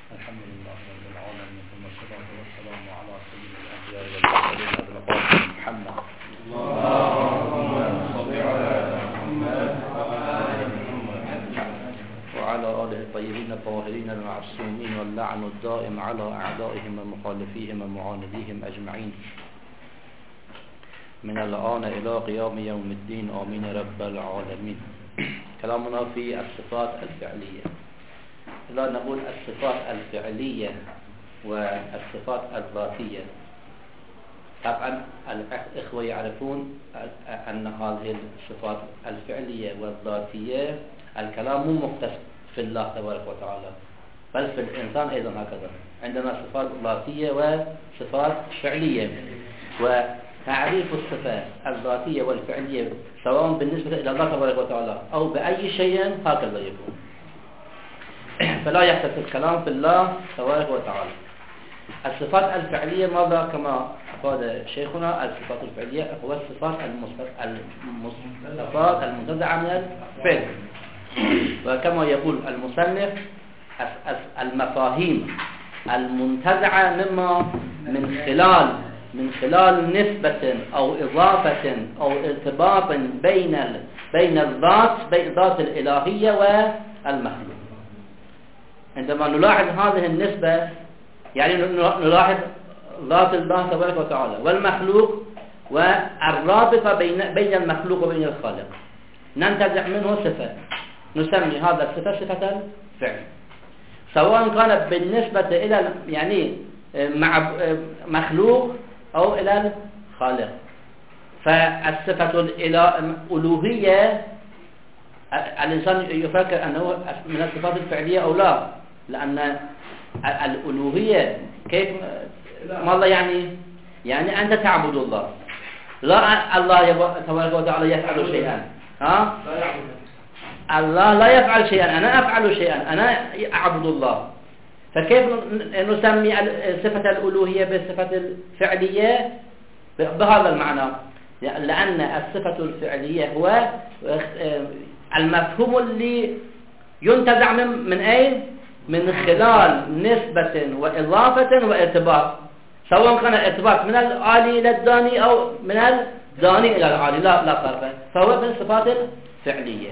الحمد لله رب العالمين، ثم الصلاة والسلام على سيد الأنبياء والمرسلين أبي القاسم محمد اللهم صل على محمد وعلى آله الطيبين الطاهرين المعصومين، واللعن الدائم على أعدائهم ومخالفيهم ومعانديهم أجمعين من الآن إلى قيام يوم الدين، آمين رب العالمين. كلامنا في الصفات الفعلية. لا نقول الصفات الفعلية والصفات الذاتية. طبعا الإخوة يعرفون أن هذه الصفات الفعلية والذاتية الكلام مو مختص في الله تبارك وتعالى، بل في الإنسان أيضا هكذا. عندنا صفات ذاتية وصفات فعلية، وتعريف الصفات الذاتية والفعلية سواء بالنسبة إلى الله تبارك وتعالى أو بأي شيء هكذا يكون. فلا يحدث الكلام في الله تبارك وتعالى. الصفات الفعلية ماذا؟ كما أفاد شيخنا، الصفات الفعلية هو الصفات المنتزعة من الفعل، وكما يقول المصنف المفاهيم المنتزعة مما من خلال نسبة أو إضافة أو ارتباط بين الذات الإلهية والمخلوق. عندما نلاحظ هذه النسبة يعني نلاحظ ذات الله تبارك وتعالى والمخلوق والرابطة بين المخلوق وبين الخالق، ننتزع منه صفة نسمي هذا الصفة صفة الفعل، سواء كانت بالنسبة إلى يعني مع مخلوق أو إلى الخالق. فالصفة الألوهية الإنسان يفكر أنه من الصفات الفعلية أو لا، لأن الألوهية كيف ماذا يعني أنت تعبد الله، لا الله تبارك وتعالى يفعل شيئا، الله لا يفعل شيئا، أنا أفعل شيئا، أنا أعبد الله. فكيف نسمي صفة الألوهية بالصفة الفعلية بهذا المعنى؟ لأن الصفة الفعلية هو المفهوم اللي ينتزع من أين؟ من خلال نسبة وإضافة وارتباط، سواء كان الارتباط من العالي إلى الداني أو من الداني إلى العالي، لا فرق، فهو من الصفات الفعلية.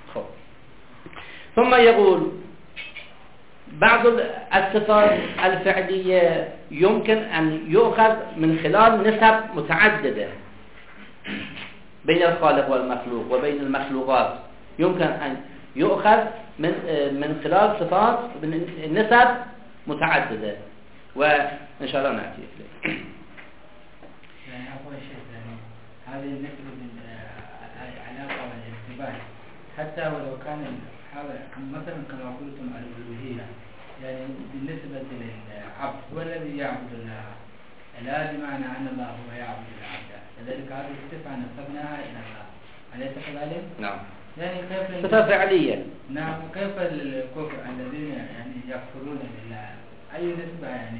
ثم يقول بعض الصفات الفعلية يمكن أن يؤخذ من خلال نسب متعددة بين الخالق والمخلوق وبين المخلوقات، يمكن أن يؤخذ من خلال صفات نسب متعددة، وإن شاء الله نأتي إليه. يعني أول شيء يعني هذه النسبة العلاقة والارتباط، حتى ولو كان مثلا كما قلتم الألوهية، يعني بالنسبة للعبد هو الذي يعبد الله، لا بمعنى أن الله هو يعبد العبد، لذلك هذه الصفة نسبناها إلى الله، أليس كذلك؟ نعم. يعني كيف صفة فعلية. نعم. كيف الكفر الذين يعني يكفرون بالله، أي نسبة يعني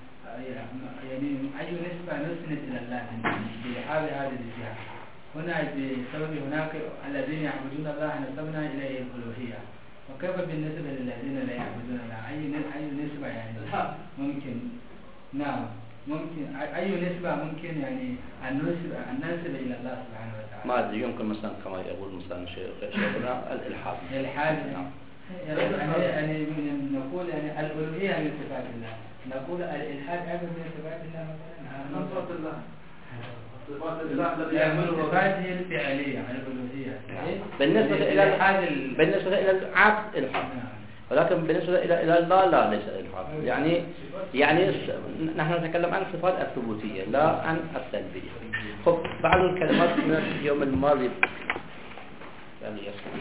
أي نسبة نسند إلى الله بهذه الجهة؟ هنا بسبب هناك الذين يعبدون الله نسبنا إليه الألوهية، وكيف بالنسبة للذين لا يعبدون الله؟ أي نسبة يعني ممكن؟ نعم ممكن أي نسبة ممكن يعني أن ننسب إلى الله سبحانه وتعالى؟ ما أدري، يمكن مثلا كما يقول مثلا شيخنا الإلحاد. نعم. يعني نقول يعني الألوهية من صفات الله، نقول الإلحاد أيضا من صفات الله مثلا، من صفات الله. صفات هي الفعلية الألوهية. بالنسبة إلى العبد الحاد، ولكن بالنسبة إلى الله لا، ليس الحاد. يعني نحن نتكلم عن الصفات الثبوتية لا عن السلبية. خب بعض الكلمات من اليوم الماضي يعني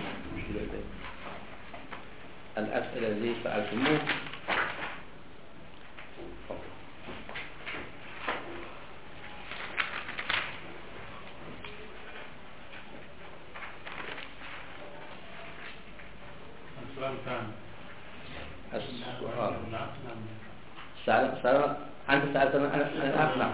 الأسئلة التي سألتموه. السؤال أنت سألتنا أنا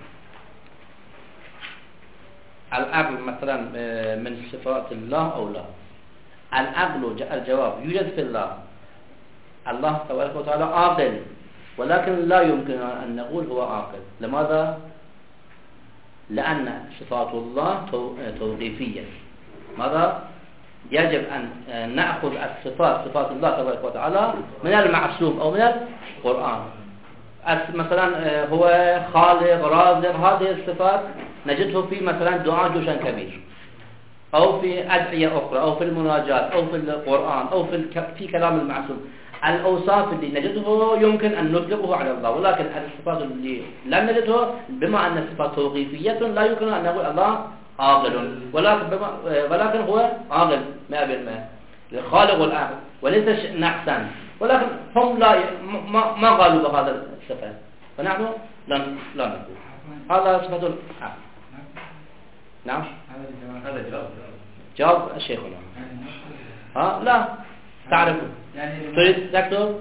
العقل مثلا من صفات الله أو لا؟ العقل الجواب يوجد في الله الله تبارك وتعالى عاقل، ولكن لا يمكن أن نقول هو عاقل. لماذا؟ لأن صفات الله توقيفية. ماذا؟ يجب أن نأخذ صفات الله تبارك وتعالى من المعصوم أو من القرآن. مثلا هو خالق، رازق، هذه الصفات نجده في مثلا دعاء جوشن كبير، أو في أدعية أخرى، أو في المناجات، أو في القرآن، أو في كلام المعصوم. الأوصاف اللي نجده يمكن أن نطلقه على الله، ولكن الصفات اللي لم نجده بما أن الصفات توقيفية لا يمكن أن نقول الله عاقل، ولكن هو عاقل 100%، الخالق والعاقل، وليس نقصا. ولكن هم ما قالوا بهذا الصفة، فنحن لا نقول هذا صفة العاقل. نعم، هذا جواب شيخنا. لا تعرف تريد تكتب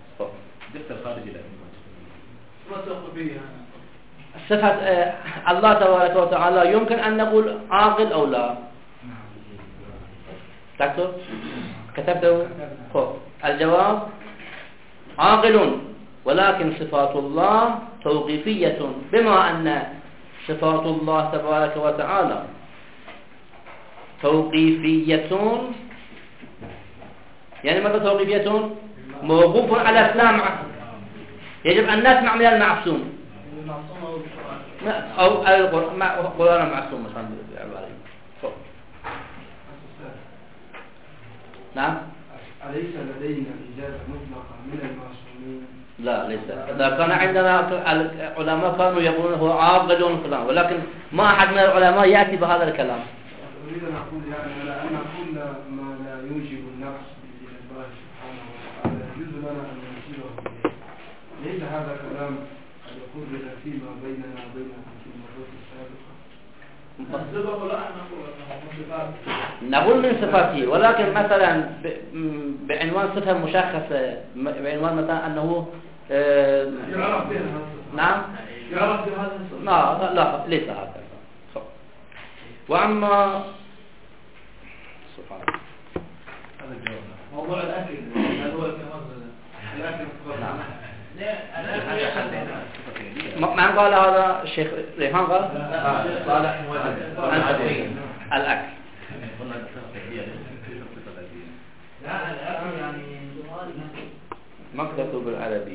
صفة الله تبارك وتعالى يمكن أن نقول عاقل أو لا. تكتب كتبته. الجواب عاقل، ولكن صفات الله توقيفية، بما أن صفات الله تبارك وتعالى توقيفية. يعني ماذا توقيفية؟ موقوف على السمع، يجب أن نسمع من المعصوم أو القرآن المعصوم مثلا. نعم. أليس لدينا إجازة مطلقة من المعصومين؟ لا، ليس. إذا كان عندنا العلماء كانوا يقولون هو عاقل فلان، ولكن ما أحد من العلماء يأتي بهذا الكلام. أريد أن أقول يعني أن كل ما لا يوجب النقص إلى الله سبحانه وتعالى يجوز لنا أن ننسبه إليه. ليس هذا كلام يقول لنا فيما بيننا وبينكم في المرات السابقة؟ نقول من صفاته، ولكن مثلا بعنوان صفة مشخصة، بعنوان مثلا أنه يعرف بها. نعم، يعرف بهذا. لا ليس هذا. وأما سبحان الله، هذا الجواب موضوع الأكل، هذا هو الأكل. ما قال هذا الشيخ ريحان؟ قال صالح الأكل. لا الأكل يعني ما كتبته بالعربي.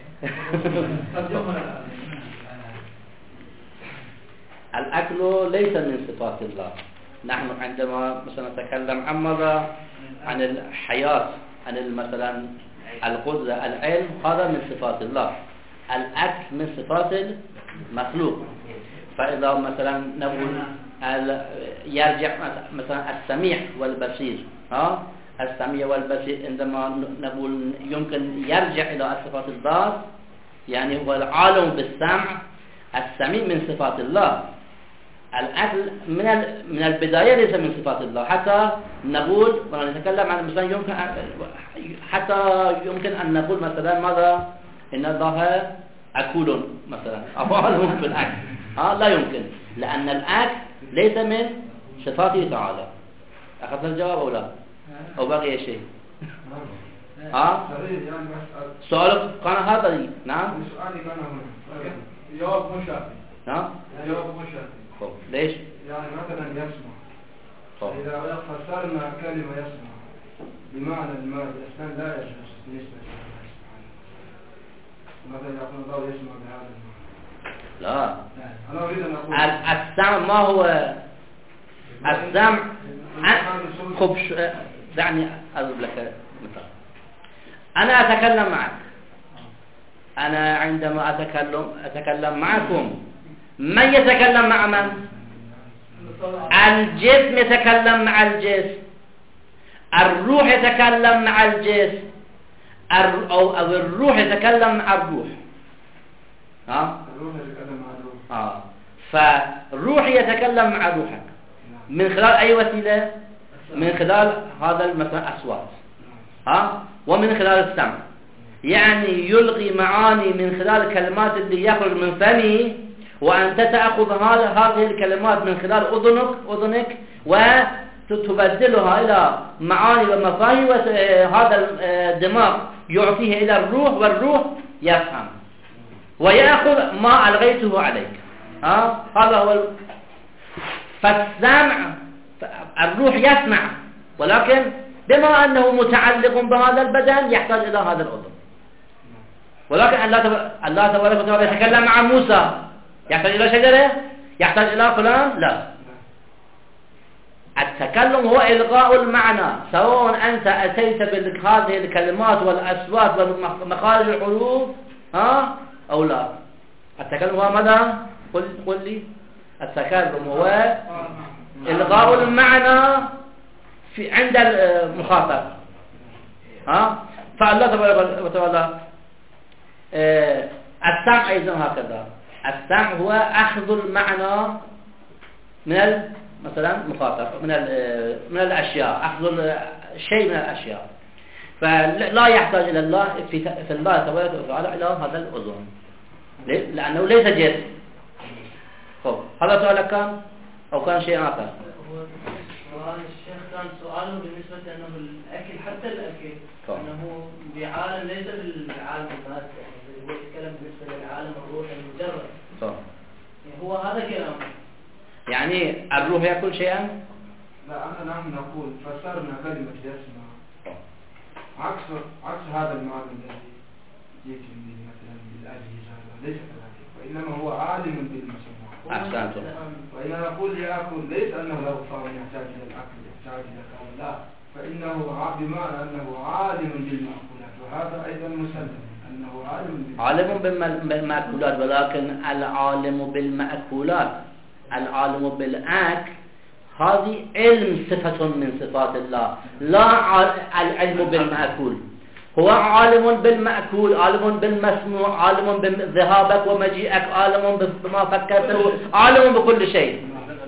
الأكل ليس من صفات الله. نحن عندما مثلا نتكلم عن ماذا؟ عن الحياة، عن مثلا القدرة، العلم، هذا من صفات الله. الأكل من صفات المخلوق. فإذا مثلا نقول يرجع مثلا السميع والبصير، السميع والبصير عندما نقول يمكن يرجع إلى صفات الذات، يعني هو العالم بالسمع. السميع من صفات الله. الأكل من البداية ليس من صفات الله. حتى نقول نتكلم عن مثلا يمكن أن نقول مثلا ماذا؟ إن الله أكل مثلا، أفعاله في الأكل. لا يمكن، لأن الأكل ليس من صفاته تعالى. أخذت الجواب أو لا؟ أو بقي شيء؟ سؤالك كان هذا لي. نعم. سؤالي كان هنا. جواب مشافي. نعم. جواب مشافي. ليش؟ يعني مثلا يسمع. إذا فسرنا كلمة يسمع بمعنى الماضي أصلا لا يجوز بالنسبة لله سبحانه. مثلا يقول الله يسمع بهذا المعنى. لا. أنا أريد أن أقول السمع ما هو السمع؟ خب دعني أضرب لك مثال. أنا أتكلم معك. أنا عندما أتكلم معكم، من يتكلم مع من؟ الجسم يتكلم مع الجسم، الروح يتكلم مع الجسم، أو الروح يتكلم مع الروح. الروح يتكلم مع الروح. فالروح يتكلم مع روحك من خلال أي وسيلة؟ من خلال هذا مثلا أصوات، ومن خلال السمع. يعني يلقي معاني من خلال الكلمات اللي يخرج من فمي، وأنت تأخذ هذه الكلمات من خلال أذنك وتبدلها إلى معاني ومفاهيم، وهذا الدماغ يعطيه إلى الروح والروح يفهم ويأخذ ما ألغيته عليك. هذا هو فالسمع الروح يسمع، ولكن بما أنه متعلق بهذا البدن يحتاج إلى هذا الأذن. ولكن الله تبارك وتعالى يتكلم مع موسى يحتاج إلى شجرة، يحتاج إلى فلان، لا. التكلم هو إلغاء المعنى، سواء أنت أتيت بهذه الكلمات والأصوات ومخارج الحروف أو لا. التكلم هو ماذا؟ قل لي. التكلم هو إلغاء المعنى عند المخاطب. فالله تبارك وتعالى السمع أيضا هكذا. السمع هو أخذ المعنى من مثلا مخاطب من الأشياء، أخذ شيء من الأشياء. فلا يحتاج إلى الله في الله تبارك وتعالى إلى هذا الأذن، لأنه ليس جسم. هذا سؤال كان أو كان شيء آخر؟ الشيخ كان سؤاله بالنسبة لأنه الأكل، حتى الأكل أنه بعالم ليس بالعالم المادي، يعني هو يتكلم بالنسبة للعالم الروح المجرد. هو هذا كلامه. يعني الروح يأكل شيئا؟ لا، نحن نقول فسرنا كلمة يسمع عكس هذا المعنى الذي يتم به مثلا بالأجهزة، ليس كذلك، وإنما هو عالم بالمسموع. أحسنتم. وإن نقول يأكل ليس أنه له طعم يحتاج إلى الأكل، يحتاج إلى كلام، لا، فإنه بمعنى أنه عالم بالمأكولات، وهذا أيضا مسلم أنه عالم بالمأكولات، ولكن العالم بالمأكولات، العالم بالأكل هذه علم صفة من صفات الله، لا العلم بالمأكول. هو عالم بالمأكول، عالم بالمسموع، عالم بذهابك ومجيئك، عالم بما فكرته، عالم بكل شيء.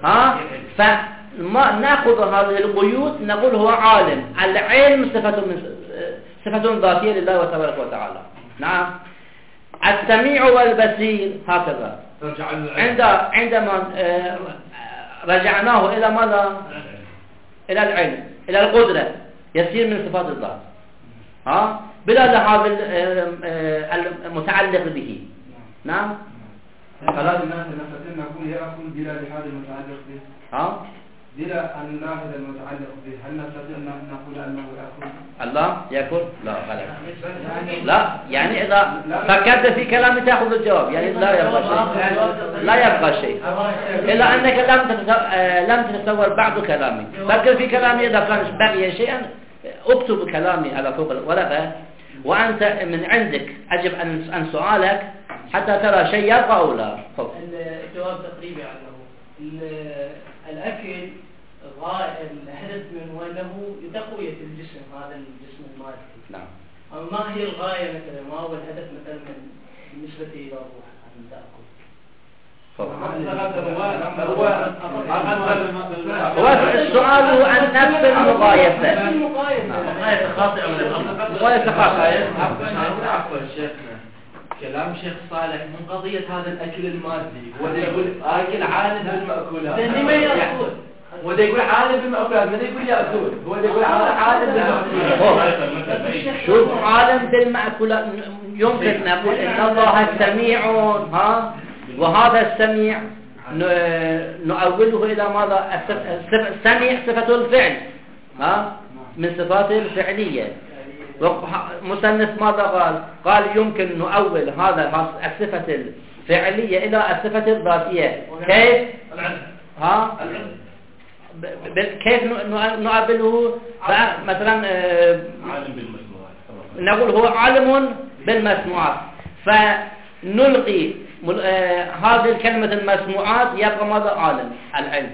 فما نأخذ هذه القيود نقول هو عالم. العلم صفة ذاتية لله تبارك وتعالى. نعم. السميع والبصير هكذا. عندما رجعناه إلى ماذا؟ إلى العلم، إلى القدرة، يصير من صفات الذات بلا لحاظ المتعلق به. نعم. خلاص نستطيع نقول يأكل بلا لحاظ المتعلق به. بلا أن نلاحظ المتعلق به، هل نستطيع أن نقول أنه يأكل؟ الله يأكل؟ لا غلط. لا، يعني إذا فكرت في كلامي تأخذ الجواب، يعني لا يبقى شيء، لا يبقى شيء إلا أنك لم تتصور بعض كلامي. فكر في كلامي، إذا كان بقي شيئا اكتب كلامي على فوق الورقة، وأنت من عندك أجب عن سؤالك حتى ترى شيء يبقى أو لا. الجواب تقريبي عنه. الأكل الهدف من أنه لتقوية الجسم، هذا الجسم المادي. نعم. ما هي الغاية مثلا؟ ما هو الهدف مثلا بالنسبة إلى الروح أن تأكل؟ هو السؤال عن نفس المقايسة. مقايسة خاطئة. عفوا شيخنا، كلام شيخ صالح من قضية هذا الأكل المادي، وده يقول آكل عالم بالمأكولات. لأني ما يأكل. وده يقول عالم بالمأكولات، ما يقول يأكل. هو ده يقول عالم بالمأكولات. شوف، عالم بالمأكولات يمكن نقول إن الله سميع، وهذا السميع نؤوله إلى ماذا؟ السميع صفة الفعل، من صفات الفعلية. مصنف ماذا قال يمكن نؤول هذا الصفة الفعلية إلى الصفة الذاتية. كيف؟ كيف نؤوله؟ مثلا نقول هو عالم بالمسموعات، فنلقي هذه الكلمة المسموعات يبقى ماذا؟ عالم، العلم.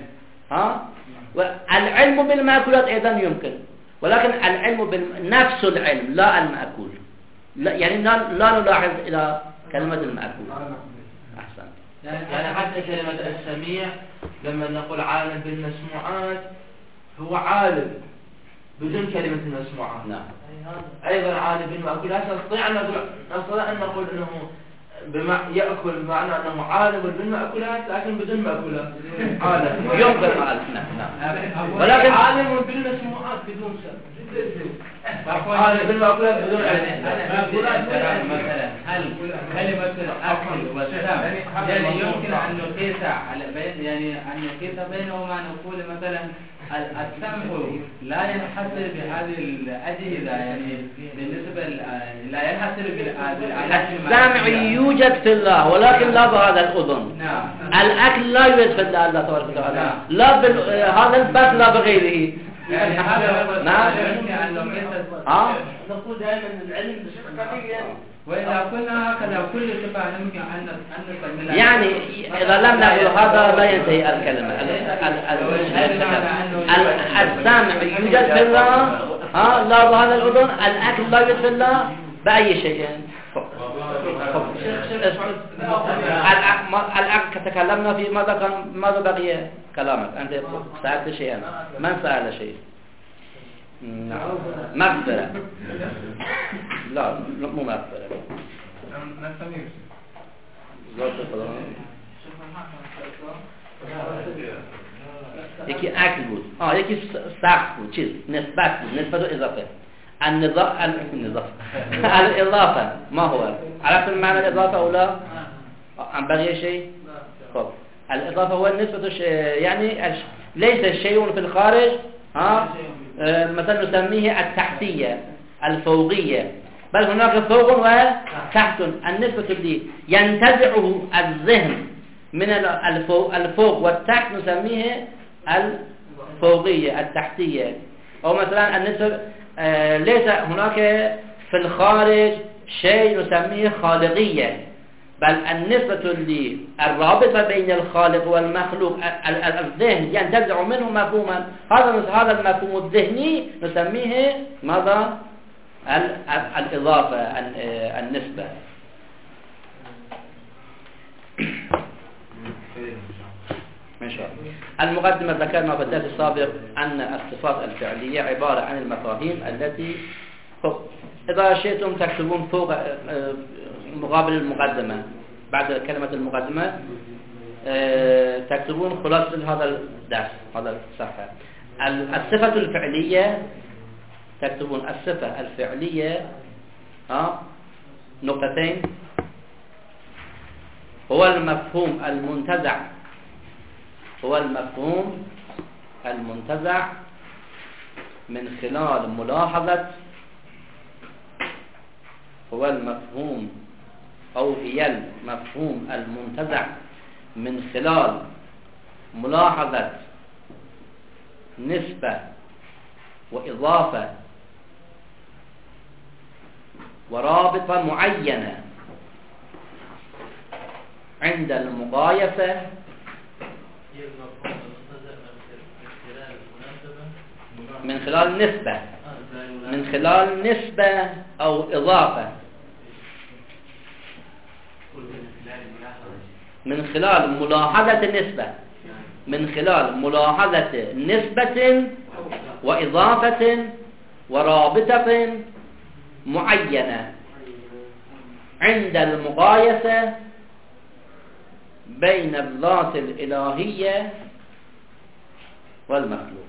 والعلم بالمأكولات أيضا يمكن، ولكن العلم نفس العلم لا المأكول، يعني لا نلاحظ إلى كلمة المأكول. أحسن. يعني حتى كلمة السميع لما نقول عالم بالمسموعات هو عالم بدون كلمة المسموعات. نعم. أيضا عالم بالمأكولات. نستطيع أن نقول أنه يأكل بمعنى أنه عالم بالمأكولات لكن بدون مأكولات. عالم يمكن. نعم. ولكن عالم بالمسموعات بدون سبب. عالم بالمأكولات بدون علم. مثلا هل كلمة الأكل والسمع يعني يمكن أن نقيس على يعني أن نقيس بينهما نقول مثلا السمع لا ينحصر بهذه الأجهزة يعني بالنسبة لا ينحصر بالآلات. السمع يوجد في الله ولكن لا بهذا الأذن. نعم. الأكل لا يوجد في الله تبارك وتعالى. لا هذا البث لا بغيره. يعني هذا نعم. يمكن أن نقيس. نقول دائما العلم بالشقيق وإذا قلنا هكذا كل صفة يمكن أن نسميها. يعني إذا لم نقل هذا لا ينتهي الكلمة. السمع يوجد في الله لا بهذا الأذن. الأكل لا يوجد في الله بأي شيء. الأكل تكلمنا في ماذا بقي كلامك؟ أنت سألت شيئا. من سأل شيء؟ نعم. مغفرة. لا مو مغفرة. یکی عقل بود یکی سقف بود چیز نسبت بود نسبت و اضافه الإضافة ما هو عرفت معنى الإضافة أو لا عن بقي شيء طب الإضافة هو النسبة يعني ليس شيء في الخارج مثلا نسميه التحتية الفوقية بل هناك فوق وتحت النسبة اللي ينتزعه الذهن من الفوق والتحت نسميه الفوقية التحتية أو مثلا النسبة ليس هناك في الخارج شيء نسميه خالقية بل النسبة للرابطة بين الخالق والمخلوق الذهن ينتزع منه مفهوما هذا المفهوم الذهني نسميه ماذا؟ الإضافة النسبة. إن شاء الله. المقدمة ذكرنا في الدرس السابق أن الصفات الفعلية عبارة عن المفاهيم التي فوق. إذا شئتم تكتبون فوق مقابل المقدمة بعد كلمة المقدمة تكتبون خلاصة هذا الدرس هذا الصفحة. الصفة الفعلية تكتبون الصفة الفعلية نقطتين هو المفهوم المنتزع من خلال ملاحظة هو المفهوم أو هي المفهوم المنتزع من خلال ملاحظة نسبة وإضافة ورابطة معينة عند المقايسة من خلال نسبة أو إضافة من خلال ملاحظة نسبة وإضافة ورابطة معينة عند المقايسة بين الذات الإلهية والمخلوق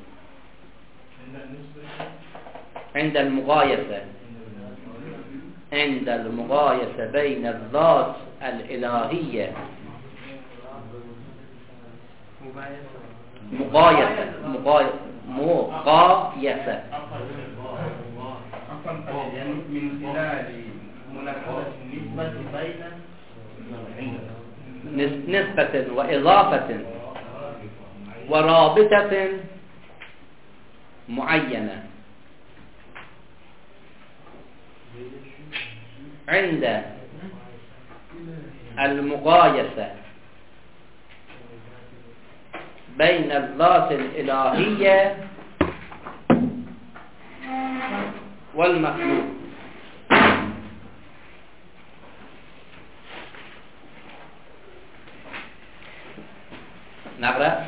عند المقايسة بين الذات الإلهية مقايسة من خلال ملاحظة نسبة وإضافة ورابطة معينة عند المقايسة بين الذات الإلهية والمخلوق. نقرأ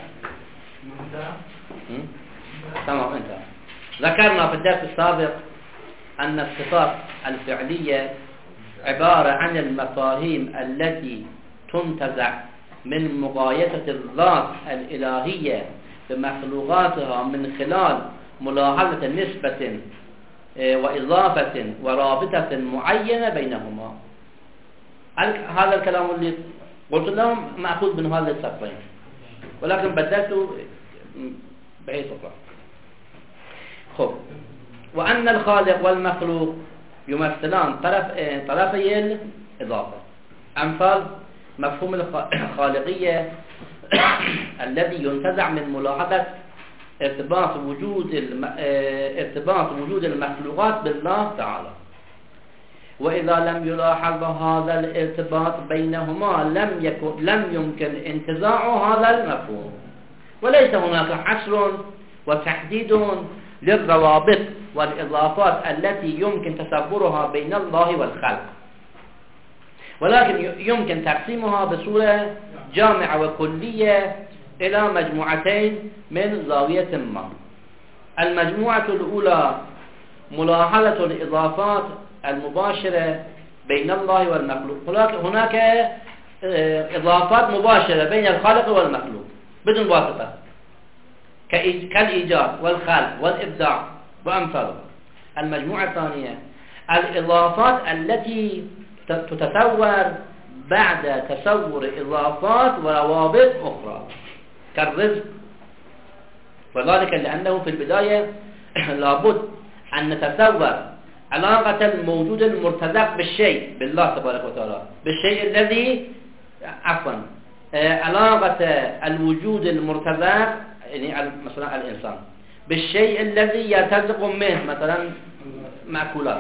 تمام. انت ذكرنا في الدرس السابق أن الصفات الفعلية عبارة عن المفاهيم التي تنتزع من مقايسة الذات الإلهية بمخلوقاتها من خلال ملاحظة نسبة وإضافة ورابطة معينة بينهما. هذا الكلام اللي قلت لهم مأخوذ من هذا السطرين، ولكن بدلته بأي سطر. خب، وأن الخالق والمخلوق يمثلان طرفي الإضافة. أمثال مفهوم الخالقية الذي ينتزع من ملاحظة ارتباط وجود المخلوقات بالله تعالى. وإذا لم يلاحظ هذا الارتباط بينهما لم يمكن انتزاع هذا المفهوم، وليس هناك حصر وتحديد للروابط والإضافات التي يمكن تصورها بين الله والخلق، ولكن يمكن تقسيمها بصورة جامعة وكلية إلى مجموعتين من زاوية ما. المجموعة الأولى ملاحظة الإضافات المباشرة بين الله والمخلوق. هناك إضافات مباشرة بين الخالق والمخلوق بدون واسطة، كالإيجاد والخلق والإبداع وأمثاله. المجموعة الثانية الإضافات التي تتصور بعد تصور إضافات وروابط أخرى كالرزق، وذلك لأنه في البداية لابد أن نتصور علاقة الموجود المرتزق بالشيء، بالله تبارك وتعالى، بالشيء الذي علاقة الوجود المرتزق يعني مثلا الإنسان بالشيء الذي يرتزق منه، مثلا مأكولات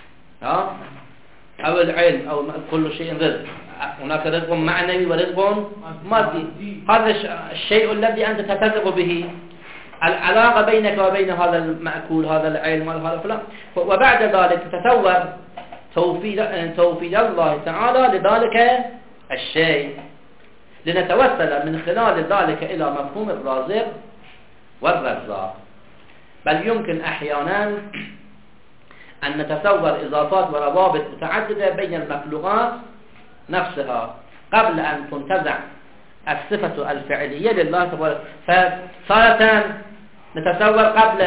أو العلم أو كل شيء رزق. هناك رزق معنوي ورزق مادي. هذا الشيء الذي أنت ترتزق به، العلاقة بينك وبين هذا المأكول، هذا العلم وهذا فلان. وبعد ذلك تتصور توفيد الله تعالى لذلك الشيء، لنتوسل من خلال ذلك إلى مفهوم الرازق والرزاق. بل يمكن أحيانا أن نتصور إضافات وروابط متعددة بين المخلوقات نفسها قبل أن تنتزع الصفة الفعلية لله تبارك. فصارت نتصور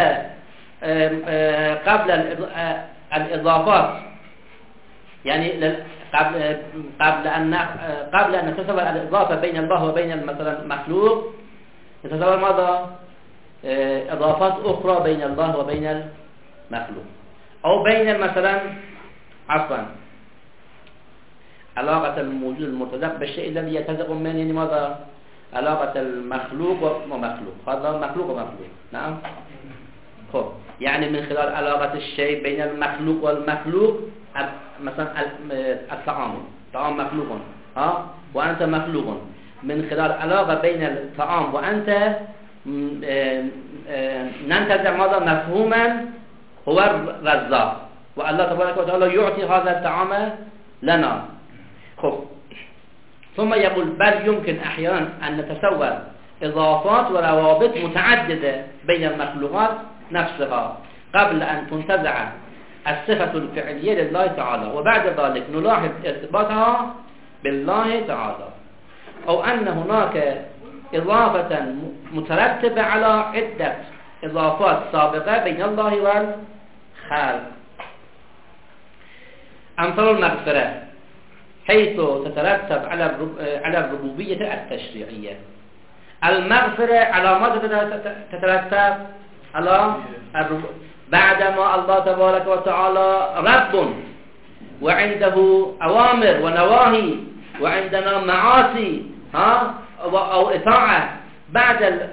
قبل الإضافات، يعني قبل أن نتصور الإضافة بين الله وبين مثلا المخلوق، نتصور ماذا؟ إضافات أخرى بين الله وبين المخلوق، أو بين مثلا علاقة الموجود المرتزق بالشيء الذي يرتزق منه، يعني ماذا؟ علاقة المخلوق ومخلوق، هذا مخلوق ومخلوق. نعم. خب، يعني من خلال علاقة الشيء بين المخلوق والمخلوق، مثلا الطعام مخلوق وأنت مخلوق، من خلال علاقة بين الطعام وأنت ننتزع ماذا؟ مفهوما هو الرزاق، والله تبارك وتعالى يعطي هذا الطعام لنا. خب، ثم يقول بل يمكن أحيانا أن نتصور إضافات وروابط متعددة بين المخلوقات نفسها قبل أن تنتزع الصفة الفعلية لله تعالى، وبعد ذلك نلاحظ ارتباطها بالله تعالى، أو أن هناك إضافة مترتبة على عدة إضافات سابقة بين الله والخالق. أمثال المغفرة حيث تترتب على الربوبية التشريعية. المغفرة على ماذا تترتب؟ على بعدما الله تبارك وتعالى رب وعنده أوامر ونواهي وعندنا معاصي أو إطاعة، بعد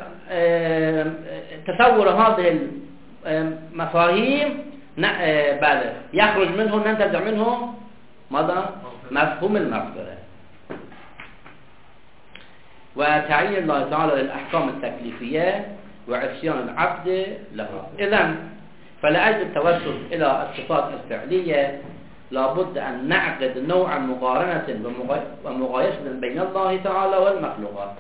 تصور هذه المفاهيم يخرج منه، ننتزع منه ماذا؟ مفهوم المغفرة وتعيين الله تعالى للأحكام التكليفية وعصيان العبد لها. إذن فلأجل التوسل إلى الصفات الفعلية لابد أن نعقد نوع مقارنة ومقايسة بين الله تعالى والمخلوقات،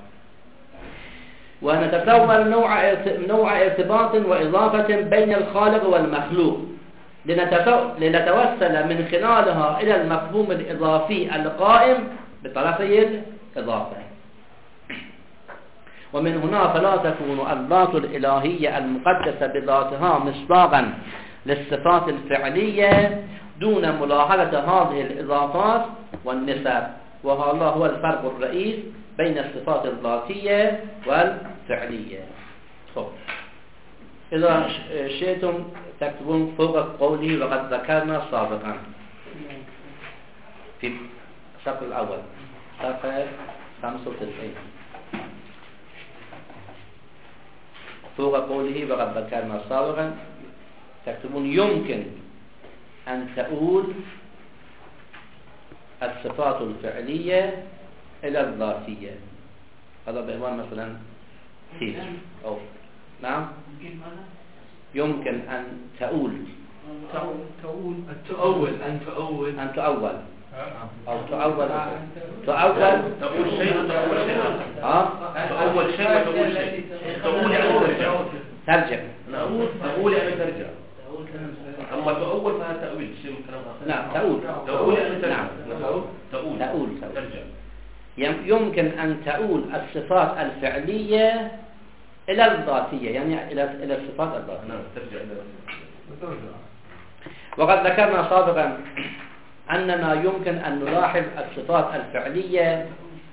ونتصور نوع ارتباط وإضافة بين الخالق والمخلوق لنتوسل من خلالها إلى المفهوم الإضافي القائم بطرفي الإضافة. ومن هنا فلا تكون الذات الإلهية المقدسة بذاتها مصداقا للصفات الفعلية دون ملاحظة هذه الإضافات والنسب، وهذا هو الفرق الرئيس بين الصفات الذاتية والفعلية. طب إذا شئتم تكتبون فوق قولي وقد ذكرنا سابقا في الصف الأول صفحة 95 فوق قوله وقد ذكرنا سابقا تكتبون يمكن أن تؤول الصفات الفعلية إلى الذاتية. هذا بعنوان مثلا سير أو نعم يمكن أن تؤول أن تؤول أو تؤول تؤول شيء وتؤول شيء تؤول شيء وتؤول شيء تؤول يعني ترجع تؤول يعني ترجع أما تؤول فهذا تأويل شيء من كلام آخر. نعم تؤول يعني ترجع. نعم تؤول ترجع. يمكن أن تؤول الصفات الفعلية إلى الذاتية، يعني إلى الصفات الذاتية. نعم ترجع إلى. وقد ذكرنا سابقا أننا يمكن أن نلاحظ الصفات الفعلية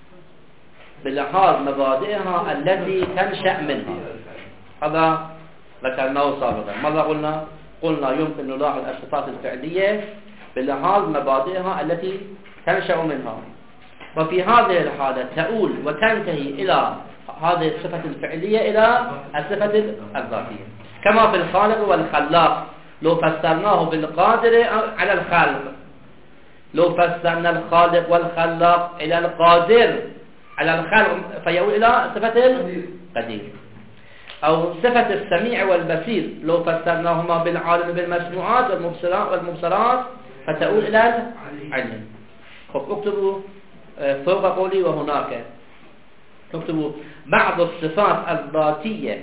بلحاظ مبادئها التي تنشأ منها. هذا ذكرناه سابقا. ماذا قلنا يمكن نلاحظ الصفات الفعلية بلحاظ مبادئها التي تنشأ منها، وفي هذه الحالة تؤول وتنتهي إلى هذه الصفة الفعلية إلى الصفة الذاتية، كما في الخالق والخلاق. لو فسرناه بالقادر على الخلق، لو فسرنا الخالق والخلاق إلى القادر على الخلق فيؤول إلى صفة القدير. أو صفة السميع والبصير لو فسرناهما بالعالم بالمسموعات والمبصرات فتؤول إلى العلم. خب اكتبوا فوق قولي وهناك اكتبوا بعض الصفات الذاتية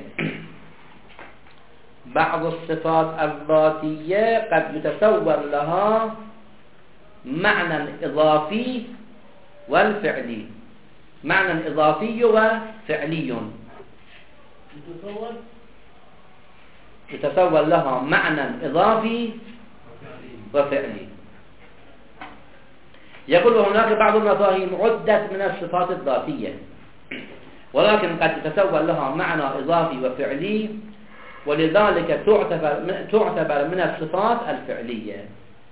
قد يتصور لها معنى إضافي والفعلي، معنى إضافي وفعلي. يتصور لها معنى إضافي وفعلي. يقول هناك بعض المفاهيم عدت من الصفات الذاتية، ولكن قد يتصور لها معنى إضافي وفعلي، ولذلك تعتبر من الصفات الفعلية،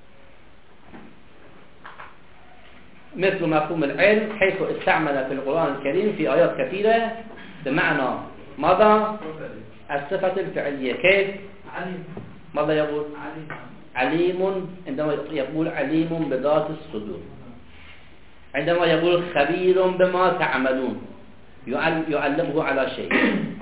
مثل مفهوم العلم حيث استعمل في القرآن الكريم في آيات كثيرة بمعنى ماذا؟ الصفة الفعلية. كيف؟ ماذا يقول؟ عليم، عندما يقول عليم بذات الصدور، عندما يقول خبير بما تعملون يعلمه على شيء،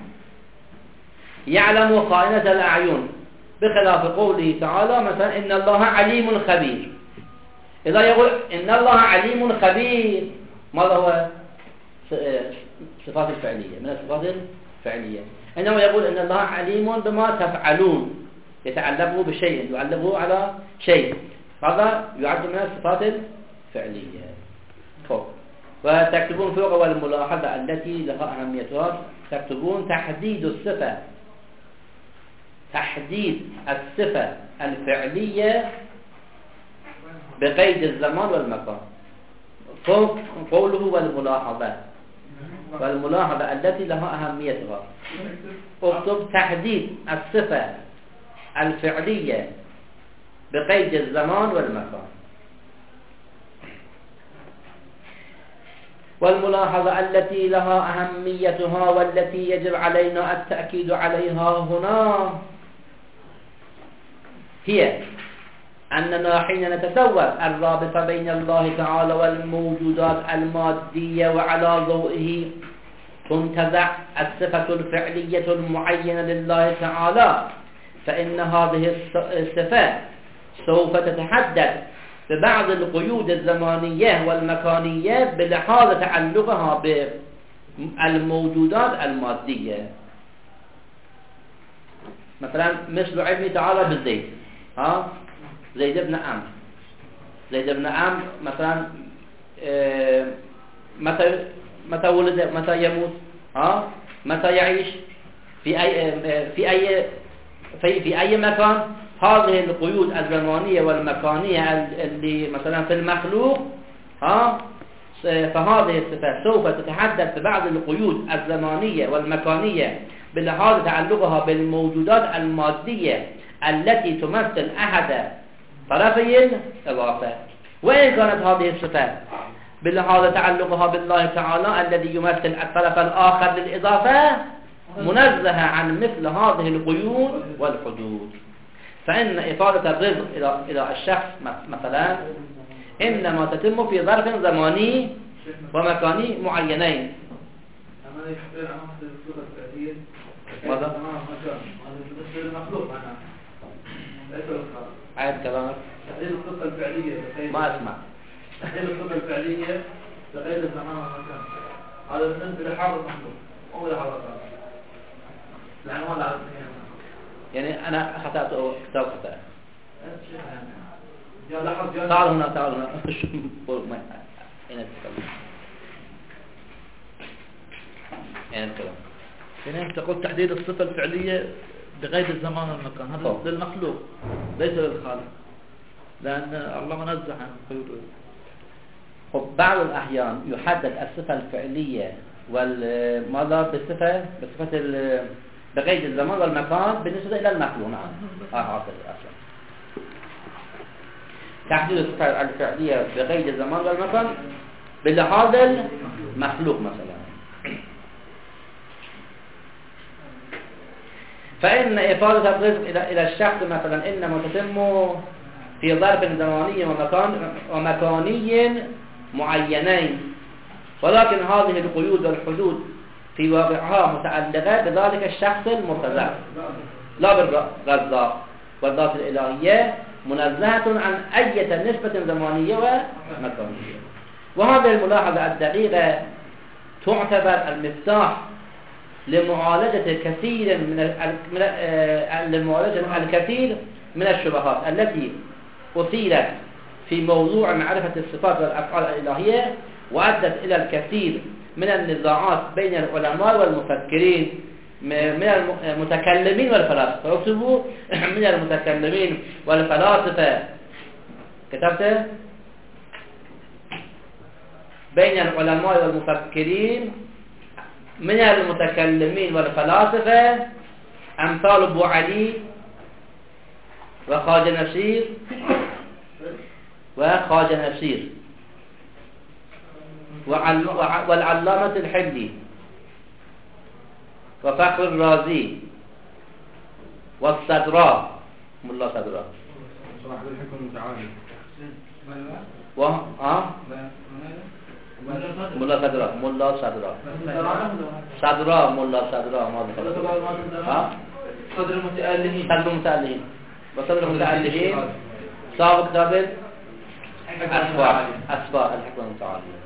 يعلم خائنة الأعين، بخلاف قوله تعالى مثلا إن الله عليم خبير. إذا يقول إن الله عليم خبير ماذا هو؟ صفات الفعلية، من الصفات الفعلية. عندما يقول إن الله عليم بما تفعلون يتعلمه بشيء، يعلمه على شيء، هذا يعد من الصفات الفعلية. وتكتبون فوق والملاحظة التي لها أهميتها تكتبون تحديد الصفة الفعلية بقيد الزمان والمكان. فوق قوله والملاحظة التي لها أهميتها اكتب تحديد الصفة الفعلية بقيد الزمان والمكان. والملاحظة التي لها أهميتها والتي يجب علينا التأكيد عليها هنا هي أننا حين نتصور الرابطة بين الله تعالى والموجودات المادية وعلى ضوئه تنتزع الصفة الفعلية المعينة لله تعالى، فإن هذه الصفات سوف تتحدد ببعض القيود الزمانية والمكانية بلحاظ تعلقها بالموجودات المادية. مثلا مثل علمه تعالى بالزيت، زيد بن عمرو. زيد بن عمرو مثلا متى ولد، متى يموت، متى يعيش، في أي مكان، هذه القيود الزمانية والمكانية اللي مثلا في المخلوق فهذه الصفات سوف تتحدث ببعض القيود الزمانية والمكانية بلحاظ تعلقها بالموجودات المادية التي تمثل أحد طرفي الإضافة، وإن كانت هذه الصفات بلحاظ تعلقها بالله تعالى الذي يمثل الطرف الآخر للإضافة منزهة عن مثل هذه القيود والحدود. فإن إفادة الرزق إلى الشخص مثلا إنما تتم في ظرف زماني ومكاني معينين. ماذا؟ عيد كلامك. تحديد الصفة الفعلية ما أسمع. تحديد الصفة الفعلية بغير الزمان والمكان. هذا بالنسبة لحاضر مخلوق أو لحاضر قادر. العنوان العربية. يعني أنا خطأت كتاب خطأ. تعال هنا تعال هنا. أين الكلام؟ أين الكلام؟ يعني أنت قلت تحديد الصفة الفعلية بغير الزمان والمكان، هذا للمخلوق ليس للخالق، لأن الله منزه عن قيوده. بعض الأحيان يحدد الصفة الفعلية والماذا بصفة بغير الزمان والمكان بالنسبة إلى المخلوق. نعم هذا الأصل. تحديد الصفة الفعلية بغير الزمان والمكان بلحاظ المخلوق مثلا. فإن إفادة الرزق إلى الشخص مثلا إنما تتم في ظرف زماني ومكاني معينين، ولكن هذه القيود والحدود في واقعها متعلقة بذلك الشخص المرتزق لا بالرزاق، والذات الإلهية منزهة عن أي نسبة زمانية ومكانية. وهذه الملاحظة الدقيقة تعتبر المفتاح لمعالجة الكثير من الشبهات التي أثيرت في موضوع معرفة الصفات والأفعال الإلهية، وأدت إلى الكثير من النزاعات بين العلماء والمفكرين من المتكلمين والفلاسفة. اكتبوا من المتكلمين والفلاسفة، كتبت بين العلماء والمفكرين من المتكلمين والفلاسفة أمثال أبو علي وخواجة نصير والعلامة الحبلي وفخر الرازي والصدراء ملا صدراء ملا صدراء صدر المتألهين وصدر المتألهين صاحب كتاب أسفار الحكمة المتعالية.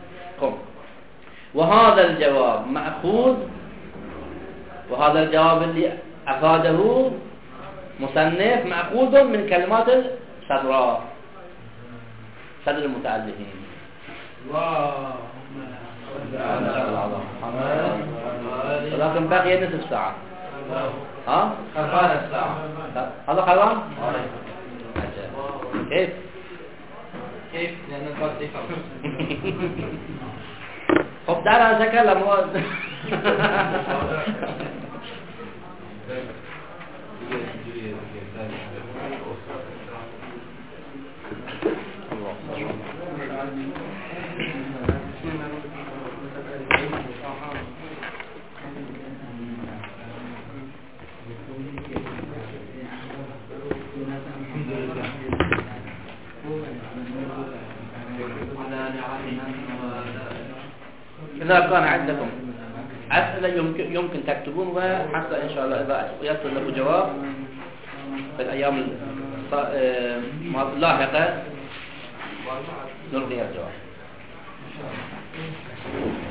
وهذا الجواب مأخوذ، وهذا الجواب اللي أفاده مصنف مأخوذ من كلمات صدر المتألهين. ولكن بقي نصف ساعة. خربان الساعة. هذا خربان؟ كيف؟ لأن الوقت يخلص. خب دعنا نتكلم. إذا كان عندكم أسئلة يمكن تكتبون، وحتى إن شاء الله إذا يصل له جواب في الأيام اللاحقة نلقي الجواب.